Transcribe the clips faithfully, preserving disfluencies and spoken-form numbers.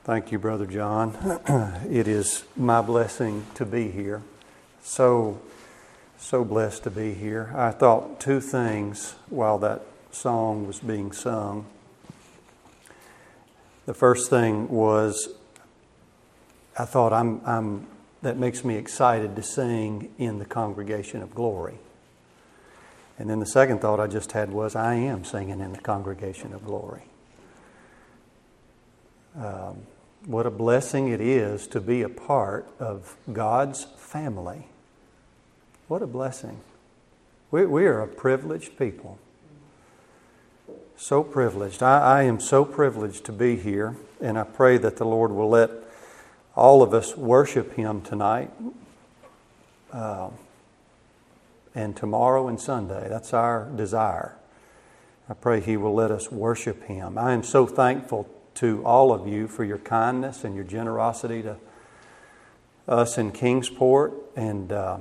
Thank you, Brother John. It is my blessing to be here. So, so blessed to be here. I thought two things while that song was being sung. The first thing was, I thought I'm, I'm, that makes me excited to sing in the congregation of glory. And then the second thought I just had was, I am singing in the congregation of glory. Um, what a blessing it is to be a part of God's family. What a blessing. We, we are a privileged people. So privileged. I, I am so privileged to be here, and I pray that the Lord will let all of us worship Him tonight uh, and tomorrow and Sunday. That's our desire. I pray He will let us worship Him. I am so thankful to all of you for your kindness and your generosity to us in Kingsport. And uh,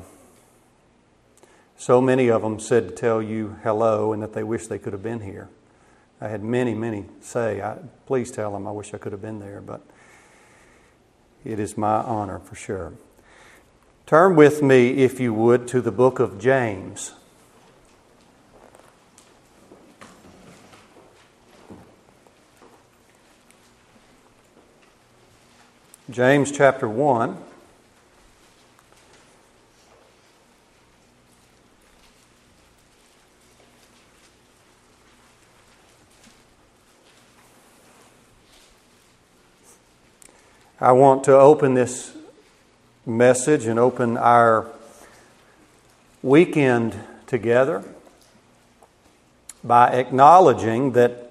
so many of them said to tell you hello and that they wish they could have been here. I had many, many say, I, please tell them I wish I could have been there, but it is my honor for sure. Turn with me, if you would, to the book of James. James chapter one. I want to open this message and open our weekend together by acknowledging that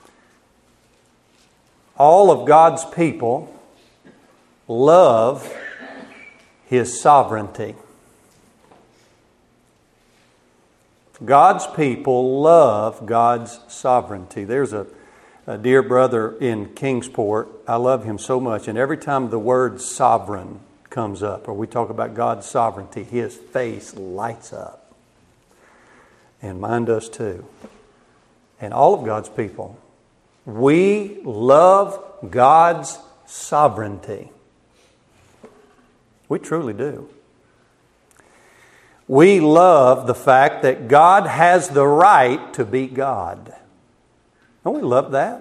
all of God's people love His sovereignty. God's people love God's sovereignty. There's a, a dear brother in Kingsport. I love him so much. And every time the word sovereign comes up, or we talk about God's sovereignty, his face lights up. And mine does too. And all of God's people, we love God's sovereignty. We truly do. We love the fact that God has the right to be God. Don't we love that?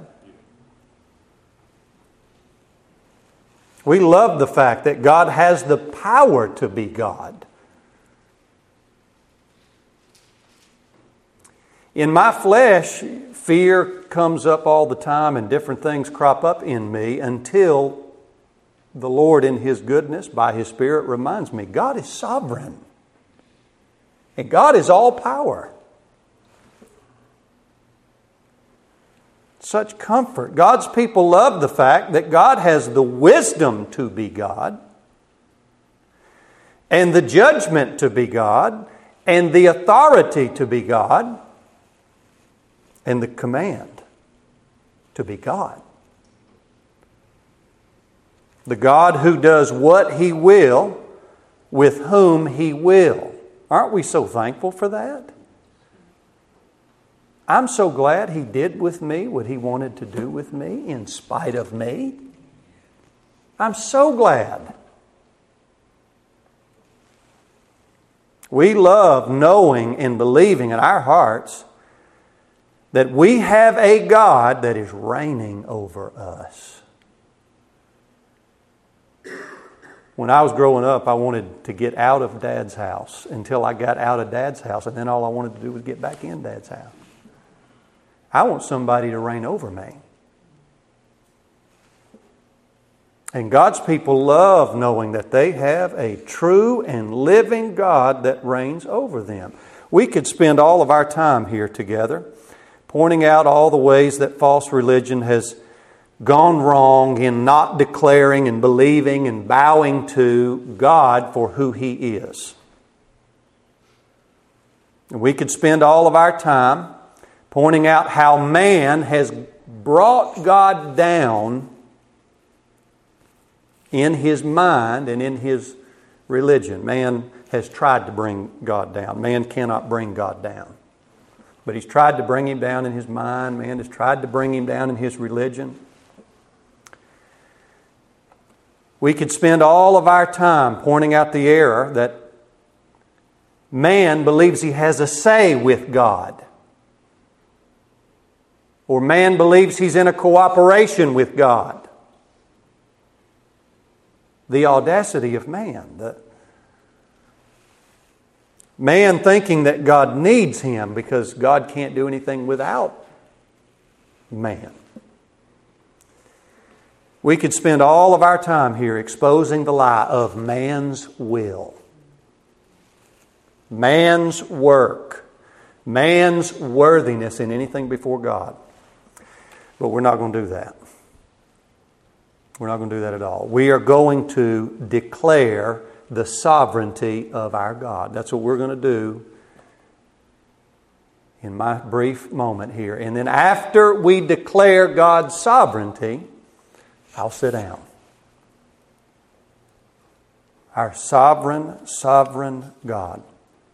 We love the fact that God has the power to be God. In my flesh, fear comes up all the time and different things crop up in me until the Lord in His goodness, by His Spirit, reminds me, God is sovereign. And God is all power. Such comfort. God's people love the fact that God has the wisdom to be God, and the judgment to be God, and the authority to be God, and the command to be God. The God who does what He will with whom He will. Aren't we so thankful for that? I'm so glad He did with me what He wanted to do with me in spite of me. I'm so glad. We love knowing and believing in our hearts that we have a God that is reigning over us. When I was growing up, I wanted to get out of Dad's house until I got out of Dad's house, and then all I wanted to do was get back in Dad's house. I want somebody to reign over me. And God's people love knowing that they have a true and living God that reigns over them. We could spend all of our time here together pointing out all the ways that false religion has gone wrong in not declaring and believing and bowing to God for who He is. We could spend all of our time pointing out how man has brought God down in his mind and in his religion. Man has tried to bring God down. Man cannot bring God down. But he's tried to bring Him down in his mind. Man has tried to bring Him down in his religion. We could spend all of our time pointing out the error that man believes he has a say with God. Or man believes he's in a cooperation with God. The audacity of man. The man thinking that God needs him because God can't do anything without man. We could spend all of our time here exposing the lie of man's will, man's work, man's worthiness in anything before God. But we're not going to do that. We're not going to do that at all. We are going to declare the sovereignty of our God. That's what we're going to do in my brief moment here. And then after we declare God's sovereignty, I'll sit down. Our sovereign, sovereign God.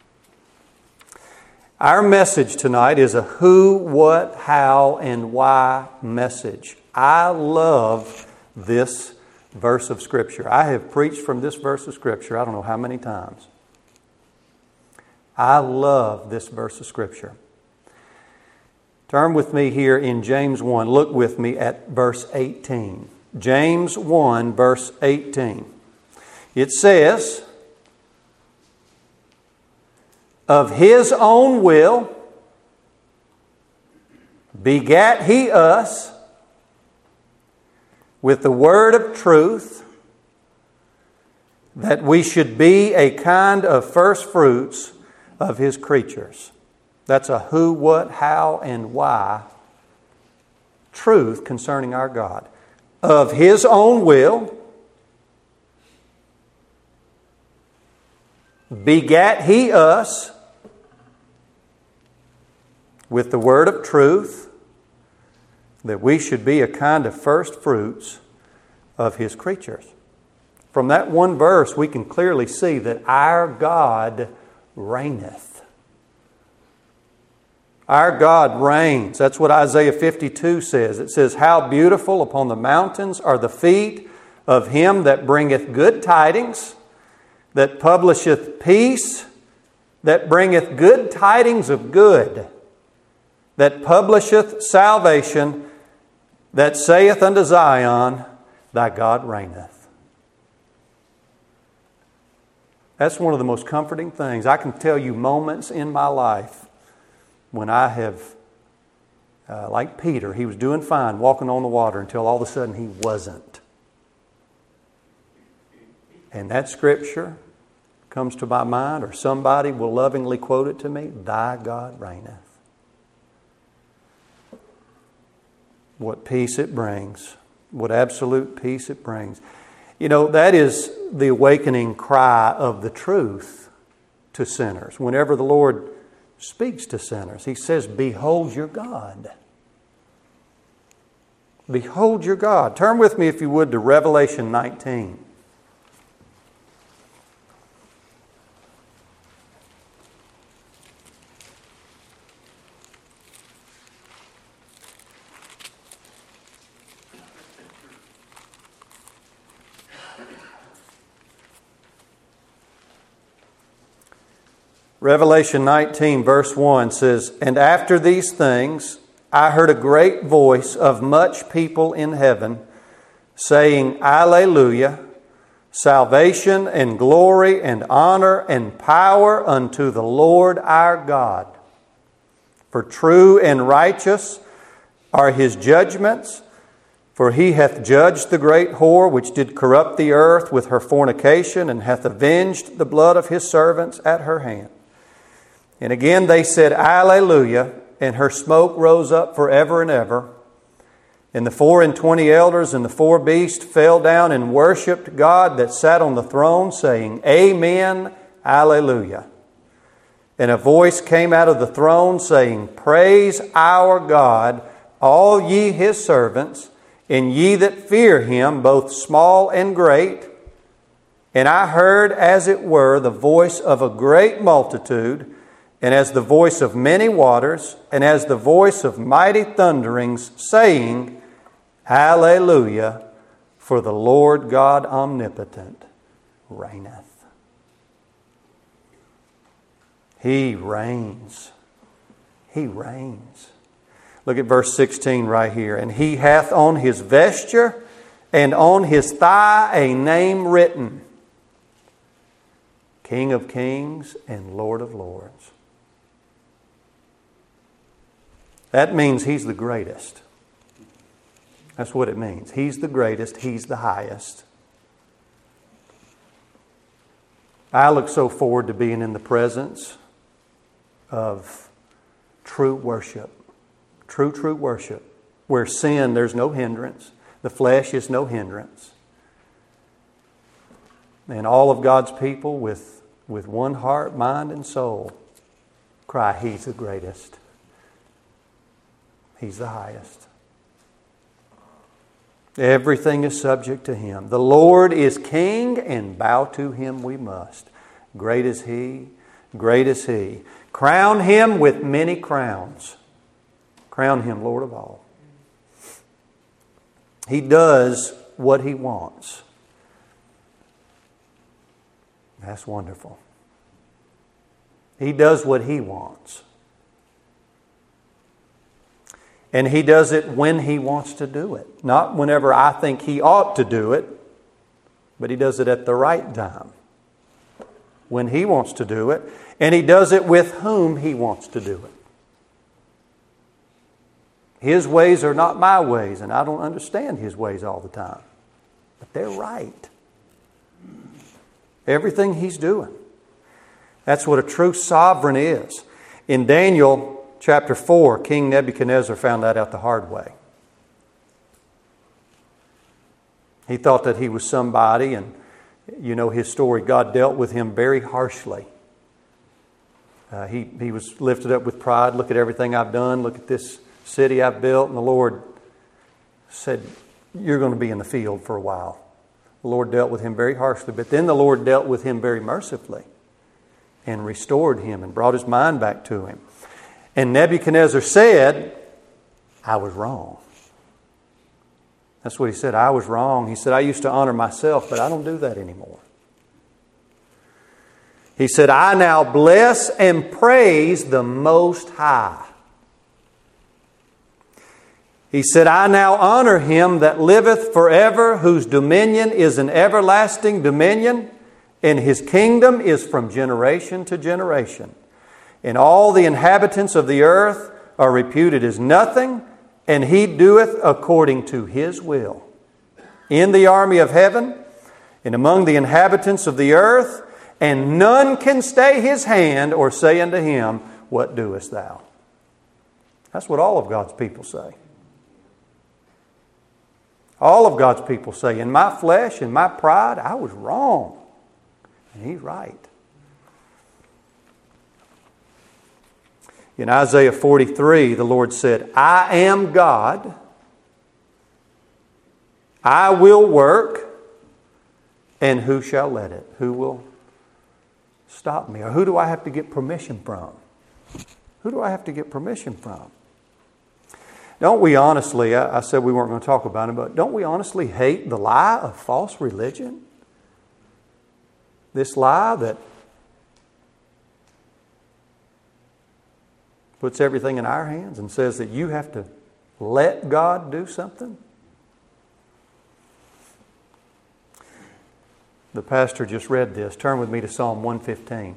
Our message tonight is a who, what, how, and why message. I love this verse of Scripture. I have preached from this verse of Scripture I don't know how many times. I love this verse of Scripture. Turn with me here in James one. Look with me at verse eighteen. James one, verse eighteen. It says, of His own will begat He us with the word of truth, that we should be a kind of first fruits of His creatures. That's a who, what, how, and why truth concerning our God. Of His own will begat He us with the word of truth, that we should be a kind of first fruits of His creatures. From that one verse, we can clearly see that our God reigneth. Our God reigns. That's what Isaiah fifty-two says. It says, how beautiful upon the mountains are the feet of Him that bringeth good tidings, that publisheth peace, that bringeth good tidings of good, that publisheth salvation, that saith unto Zion, thy God reigneth. That's one of the most comforting things. I can tell you moments in my life when I have, uh, like Peter, he was doing fine walking on the water until all of a sudden he wasn't. And that scripture comes to my mind, or somebody will lovingly quote it to me, thy God reigneth. What peace it brings. What absolute peace it brings. You know, that is the awakening cry of the truth to sinners. Whenever the Lord speaks to sinners, He says, behold your God. Behold your God. Turn with me, if you would, to Revelation nineteen. Revelation nineteen, verse one says, and after these things I heard a great voice of much people in heaven, saying, Alleluia, salvation and glory and honor and power unto the Lord our God. For true and righteous are His judgments, for He hath judged the great whore which did corrupt the earth with her fornication, and hath avenged the blood of His servants at her hand. And again they said, Alleluia, and her smoke rose up forever and ever. And the four and twenty elders and the four beasts fell down and worshipped God that sat on the throne, saying, Amen, Alleluia. And a voice came out of the throne, saying, Praise our God, all ye His servants, and ye that fear Him, both small and great. And I heard, as it were, the voice of a great multitude, and as the voice of many waters, and as the voice of mighty thunderings, saying, Alleluia, For the Lord God omnipotent reigneth. He reigns. He reigns. Look at verse sixteen right here. And he hath on his vesture and on his thigh a name written, King of kings and Lord of lords. That means He's the greatest. That's what it means. He's the greatest. He's the highest. I look so forward to being in the presence of true worship. True, true worship. Where sin, there's no hindrance. The flesh is no hindrance. And all of God's people with, with one heart, mind, and soul cry, He's the greatest. He's the highest. Everything is subject to Him. The Lord is King, and bow to Him we must. Great is He, great is He. Crown Him with many crowns. Crown Him Lord of all. He does what He wants. That's wonderful. He does what He wants. And He does it when He wants to do it. Not whenever I think He ought to do it, but He does it at the right time. When He wants to do it. And He does it with whom He wants to do it. His ways are not my ways, and I don't understand His ways all the time. But they're right. Everything He's doing. That's what a true sovereign is. In Daniel chapter four, King Nebuchadnezzar found that out the hard way. He thought that he was somebody, and you know his story. God dealt with him very harshly. Uh, he, he was lifted up with pride. Look at everything I've done. Look at this city I've built. And the Lord said, you're going to be in the field for a while. The Lord dealt with him very harshly. But then the Lord dealt with him very mercifully and restored him and brought his mind back to him. And Nebuchadnezzar said, I was wrong. That's what he said. I was wrong. He said, I used to honor myself, but I don't do that anymore. He said, I now bless and praise the Most High. He said, I now honor Him that liveth forever, whose dominion is an everlasting dominion, and His kingdom is from generation to generation. And all the inhabitants of the earth are reputed as nothing, and He doeth according to His will. In the army of heaven, and among the inhabitants of the earth, and none can stay His hand or say unto Him, what doest thou? That's what all of God's people say. All of God's people say, in my flesh, in my pride, I was wrong. And He's right. In Isaiah forty-three, the Lord said, I am God. I will work. And who shall let it? Who will stop me? Or who do I have to get permission from? Who do I have to get permission from? Don't we honestly, I, I said we weren't going to talk about it, but don't we honestly hate the lie of false religion? This lie that puts everything in our hands and says that you have to let God do something. The pastor just read this. Turn with me to Psalm one fifteen.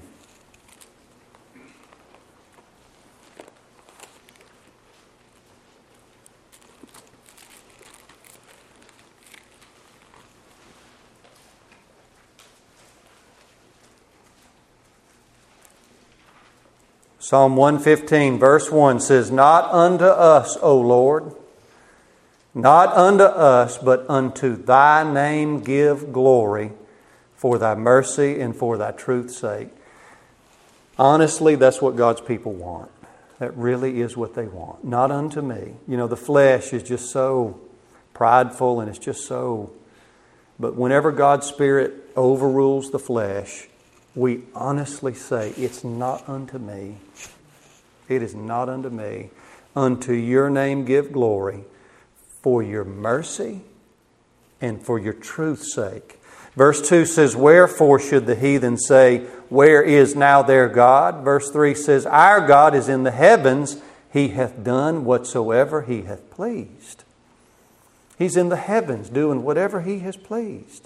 Psalm one fifteen, verse one says, Not unto us, O Lord, not unto us, but unto Thy name give glory, for Thy mercy and for Thy truth's sake. Honestly, that's what God's people want. That really is what they want. Not unto me. You know, the flesh is just so prideful and it's just so... But whenever God's Spirit overrules the flesh, we honestly say, it's not unto me. It is not unto me. Unto Your name give glory, for Your mercy and for your truth's sake. Verse two says, wherefore should the heathen say, where is now their God? Verse three says, our God is in the heavens. He hath done whatsoever He hath pleased. He's in the heavens doing whatever He has pleased.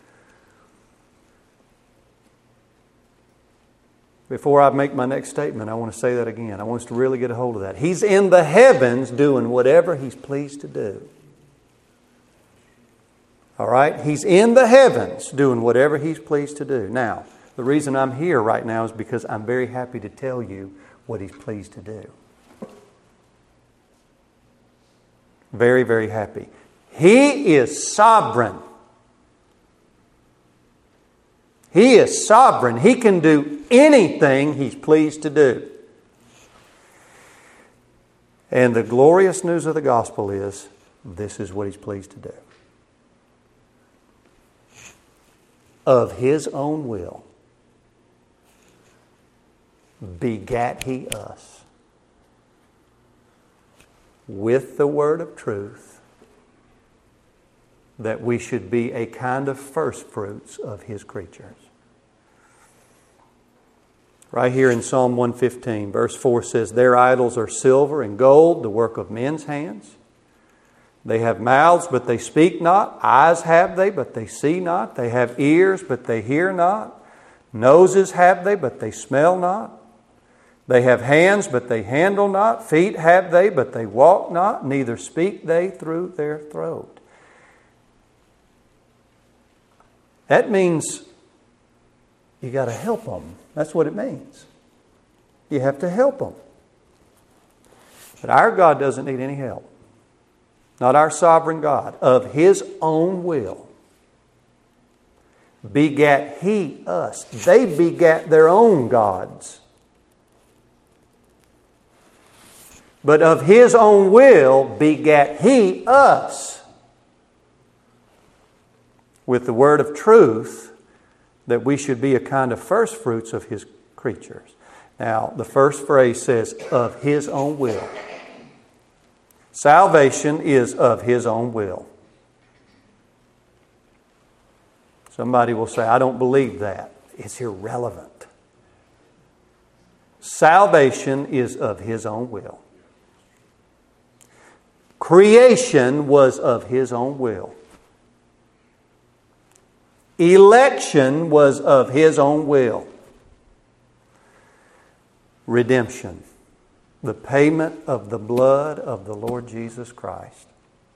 Before I make my next statement, I want to say that again. I want us to really get a hold of that. He's in the heavens doing whatever He's pleased to do. All right? He's in the heavens doing whatever He's pleased to do. Now, the reason I'm here right now is because I'm very happy to tell you what He's pleased to do. Very, very happy. He is sovereign. He is sovereign. He can do anything He's pleased to do. And the glorious news of the gospel is, this is what He's pleased to do. Of His own will begat He us with the word of truth, that we should be a kind of first fruits of His creatures. Right here in Psalm one fifteen, verse four says, their idols are silver and gold, the work of men's hands. They have mouths, but they speak not. Eyes have they, but they see not. They have ears, but they hear not. Noses have they, but they smell not. They have hands, but they handle not. Feet have they, but they walk not. Neither speak they through their throat. That means you got to help them. That's what it means. You have to help them. But our God doesn't need any help. Not our sovereign God. Of His own will begat He us. They begat their own gods. But of His own will begat He us with the word of truth, that we should be a kind of first fruits of His creatures. Now, the first phrase says, of His own will. Salvation is of His own will. Somebody will say, I don't believe that. It's irrelevant. Salvation is of His own will. Creation was of His own will. Election was of His own will. Redemption, the payment of the blood of the Lord Jesus Christ,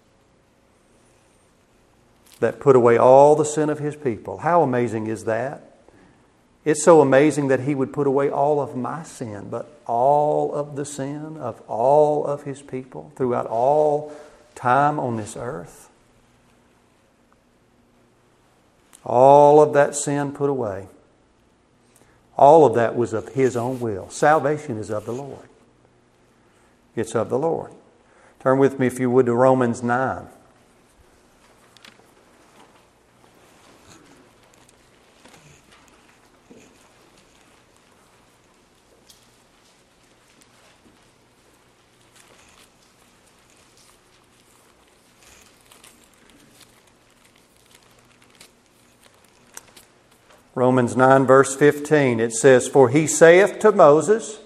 that put away all the sin of His people. How amazing is that? It's so amazing that He would put away all of my sin, but all of the sin of all of His people throughout all time on this earth. All of that sin put away. All of that was of His own will. Salvation is of the Lord. It's of the Lord. Turn with me, if you would, to Romans nine. Romans nine verse fifteen, it says, for He saith to Moses,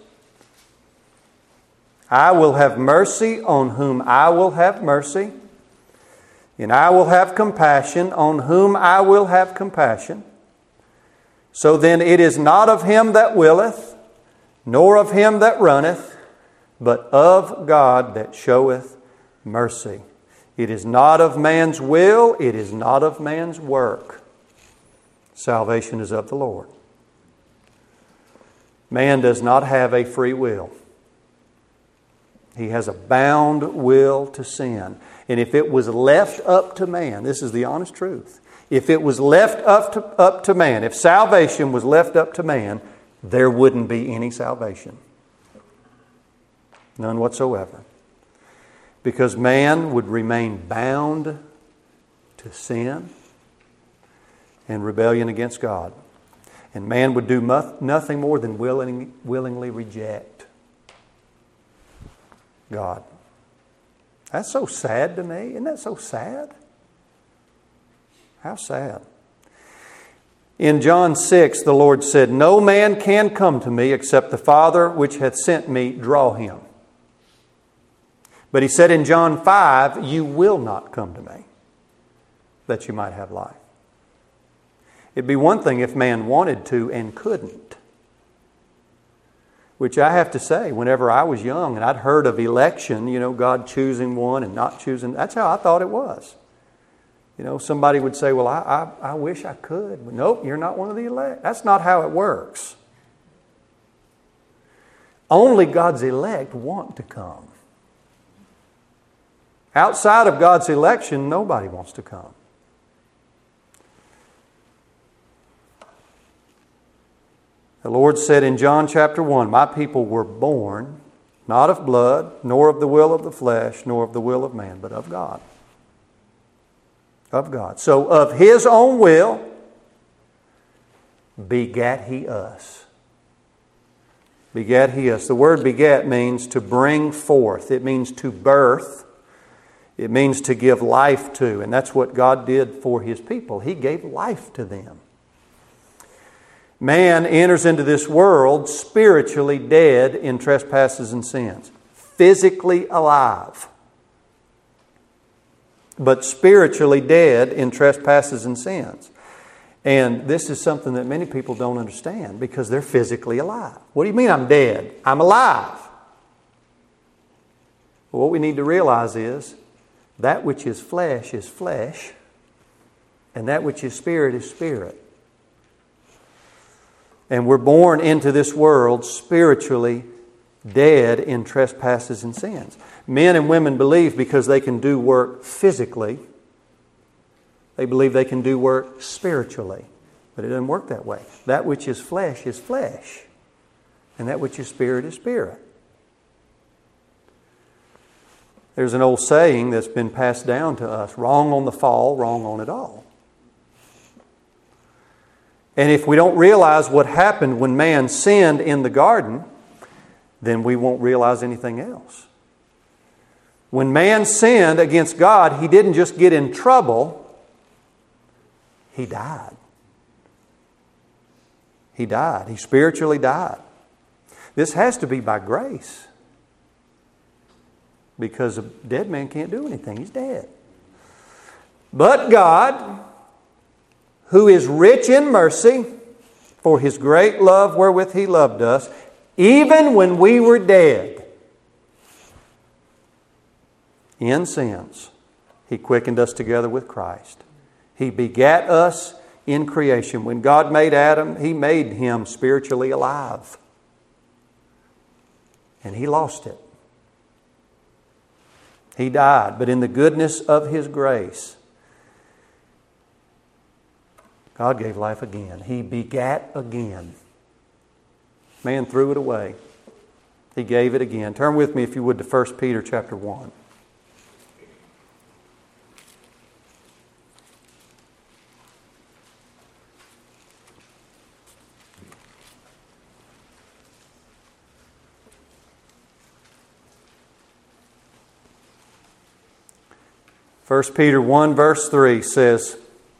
I will have mercy on whom I will have mercy, and I will have compassion on whom I will have compassion. So then it is not of him that willeth, nor of him that runneth, but of God that showeth mercy. It is not of man's will, it is not of man's work. Salvation is of the Lord. Man does not have a free will. He has a bound will to sin. And if it was left up to man, this is the honest truth. If it was left up to, up to man, if salvation was left up to man, there wouldn't be any salvation. None whatsoever. Because man would remain bound to sin and rebellion against God. And man would do nothing more than willing, willingly reject God. That's so sad to me. Isn't that so sad? How sad. In John six, the Lord said, "No man can come to me except the Father which hath sent me draw him." But He said in John five, "You will not come to me, that you might have life." It'd be one thing if man wanted to and couldn't. Which I have to say, whenever I was young and I'd heard of election, you know, God choosing one and not choosing, that's how I thought it was. You know, somebody would say, well, I, I, I wish I could. But nope, you're not one of the elect. That's not how it works. Only God's elect want to come. Outside of God's election, nobody wants to come. The Lord said in John chapter one, "My people were born not of blood, nor of the will of the flesh, nor of the will of man, but of God." Of God. So of His own will begat He us. Begat He us. The word begat means to bring forth. It means to birth. It means to give life to. And that's what God did for His people. He gave life to them. Man enters into this world spiritually dead in trespasses and sins. Physically alive, but spiritually dead in trespasses and sins. And this is something that many people don't understand because they're physically alive. What do you mean I'm dead? I'm alive. Well, what we need to realize is that which is flesh is flesh, and that which is spirit is spirit. And we're born into this world spiritually dead in trespasses and sins. Men and women believe because they can do work physically, they believe they can do work spiritually. But it doesn't work that way. That which is flesh is flesh, and that which is spirit is spirit. There's an old saying that's been passed down to us: wrong on the fall, wrong on it all. And if we don't realize what happened when man sinned in the garden, then we won't realize anything else. When man sinned against God, he didn't just get in trouble, he died. He died. He spiritually died. This has to be by grace, because a dead man can't do anything. He's dead. But God, who is rich in mercy, for His great love wherewith He loved us, even when we were dead in sins, He quickened us together with Christ. He begat us in creation. When God made Adam, He made him spiritually alive. And he lost it. He died, but in the goodness of His grace, God gave life again. He begat again. Man threw it away. He gave it again. Turn with me, if you would, to First Peter chapter one. First Peter one verse three says,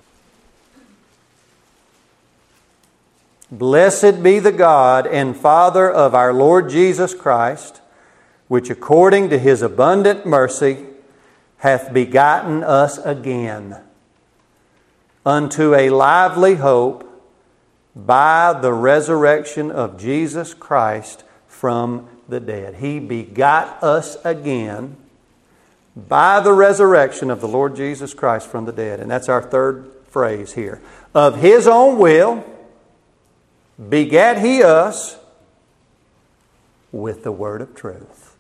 "Blessed be the God and Father of our Lord Jesus Christ, which according to His abundant mercy hath begotten us again unto a lively hope by the resurrection of Jesus Christ from the dead." He begot us again by the resurrection of the Lord Jesus Christ from the dead. And that's our third phrase here. Of His own will begat He us with the word of truth,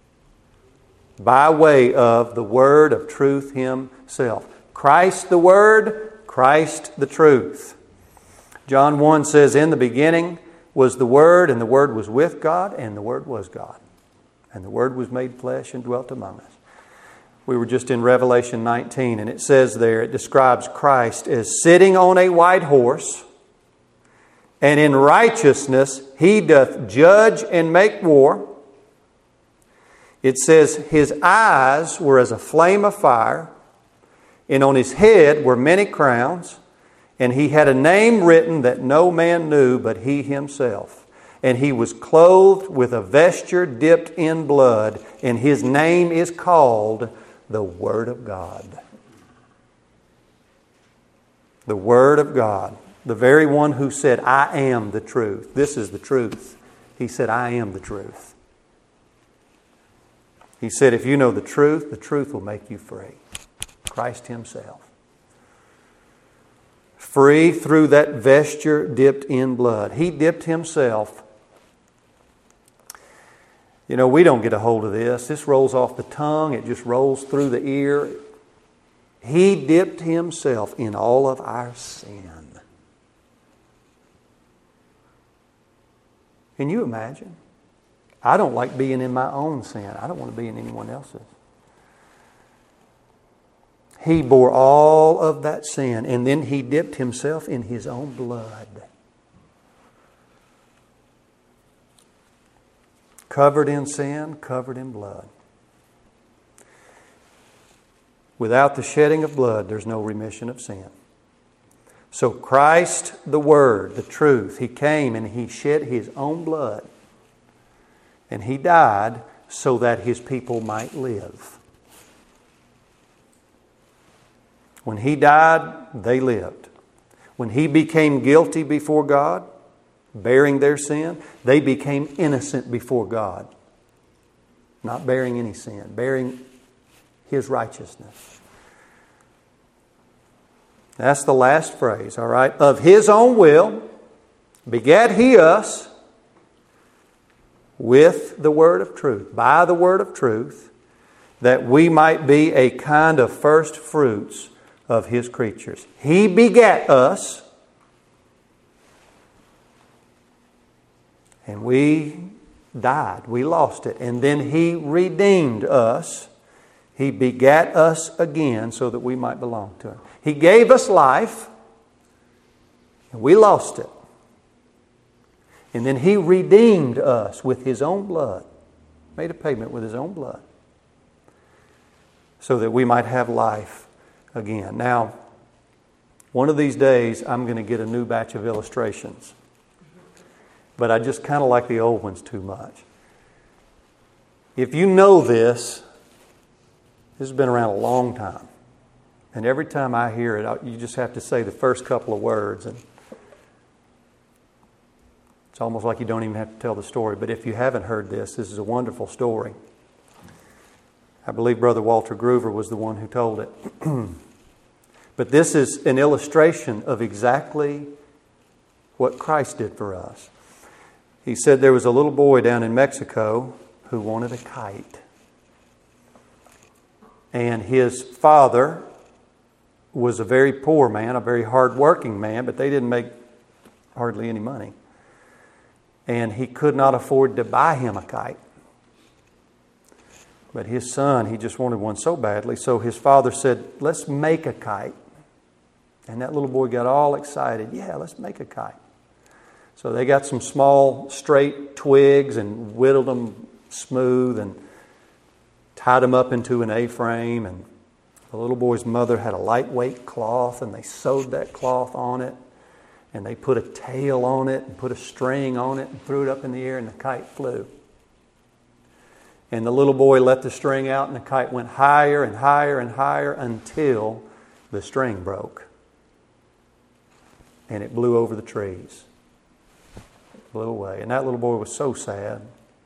by way of the word of truth Himself. Christ the Word, Christ the truth. John one says, "In the beginning was the Word, and the Word was with God, and the Word was God. And the Word was made flesh and dwelt among us." We were just in Revelation nineteen, and it says there, it describes Christ as sitting on a white horse, and in righteousness He doth judge and make war. It says His eyes were as a flame of fire, And on his head were many crowns, and he had a name written that no man knew but he himself. And he was clothed with a vesture dipped in blood, and his name is called the Word of God. The Word of God. The very one who said, I am the truth. This is the truth. He said, I am the truth. He said, if you know the truth, the truth will make you free. Christ Himself. Free through that vesture dipped in blood. He dipped Himself. You know, we don't get a hold of this. This rolls off the tongue. It just rolls through the ear. He dipped Himself in all of our sin. Can you imagine? I don't like being in my own sin. I don't want to be in anyone else's. He bore all of that sin, and then He dipped Himself in His own blood. Covered in sin, covered in blood. Without the shedding of blood, there's no remission of sin. So Christ, the Word, the truth, He came and He shed His own blood. And He died so that His people might live. When He died, they lived. When He became guilty before God, bearing their sin, they became innocent before God. Not bearing any sin, bearing His righteousness. That's the last phrase, all right? Of His own will begat He us with the word of truth, by the word of truth, that we might be a kind of first fruits of His creatures. He begat us, and we died. We lost it. And then He redeemed us. He begat us again so that we might belong to Him. He gave us life, and we lost it. And then He redeemed us with His own blood, made a payment with His own blood, so that we might have life again. Now, one of these days, I'm going to get a new batch of illustrations. But I just kind of like the old ones too much. If you know this, this has been around a long time. And every time I hear it, you just have to say the first couple of words. And it's almost like you don't even have to tell the story. But if you haven't heard this, this is a wonderful story. I believe Brother Walter Groover was the one who told it. But this is an illustration of exactly what Christ did for us. He said there was a little boy down in Mexico who wanted a kite. And his father was a very poor man, a very hard-working man, but they didn't make hardly any money. And he could not afford to buy him a kite. But his son, he just wanted one so badly, so his father said, let's make a kite. And that little boy got all excited. Yeah, let's make a kite. So they got some small, straight twigs and whittled them smooth and tied them up into an A-frame. And the little boy's mother had a lightweight cloth, and they sewed that cloth on it. And they put a tail on it and put a string on it and threw it up in the air, and the kite flew. And the little boy let the string out, and the kite went higher and higher and higher until the string broke. And it blew over the trees. It blew away. And that little boy was so sad.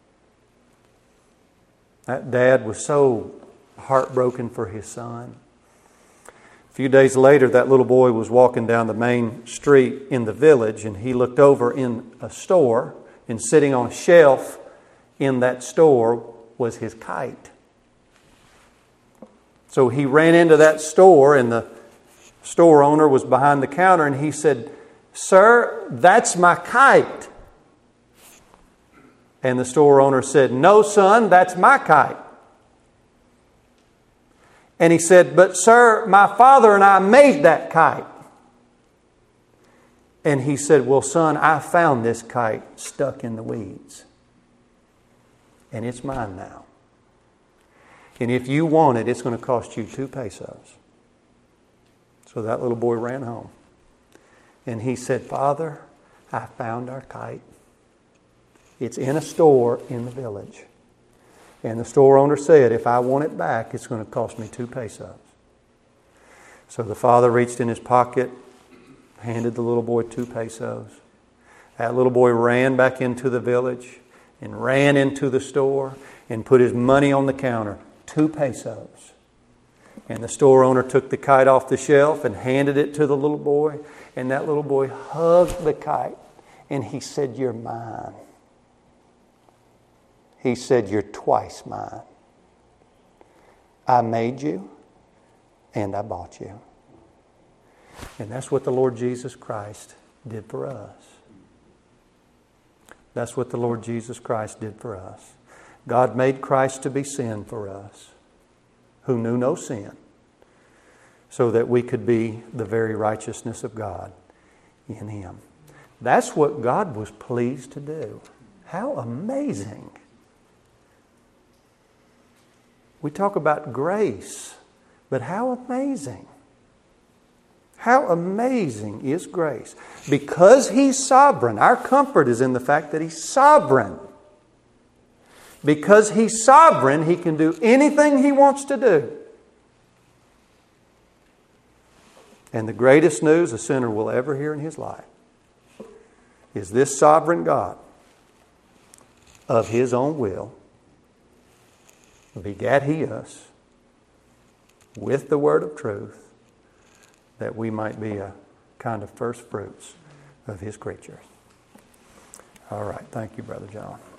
That dad was so heartbroken for his son. A few days later, that little boy was walking down the main street in the village, and he looked over in a store, and sitting on a shelf in that store was his kite. So he ran into that store, and the store owner was behind the counter, and he said, "Sir, that's my kite." And the store owner said, "No, son, that's my kite." And he said, "But sir, my father and I made that kite." And he said, "Well, son, I found this kite stuck in the weeds. And it's mine now. And if you want it, it's going to cost you two pesos." So that little boy ran home. And he said, Father, I found our kite. It's in a store in the village. And the store owner said, if I want it back, it's going to cost me two pesos. So the father reached in his pocket, handed the little boy two pesos. That little boy ran back into the village and ran into the store and put his money on the counter, two pesos. And the store owner took the kite off the shelf and handed it to the little boy. And that little boy hugged the kite and he said, you're mine. He said, you're twice mine. I made you and I bought you. And that's what the Lord Jesus Christ did for us. That's what the Lord Jesus Christ did for us. God made Christ to be sin for us, who knew no sin, so that we could be the very righteousness of God in Him. That's what God was pleased to do. How amazing. We talk about grace, but how amazing. How amazing is grace. Because He's sovereign. Our comfort is in the fact that He's sovereign. Because He's sovereign, He can do anything He wants to do. And the greatest news a sinner will ever hear in his life is this sovereign God, of His own will, begat He us with the word of truth, that we might be a kind of first fruits of His creatures. All right. Thank you, Brother John.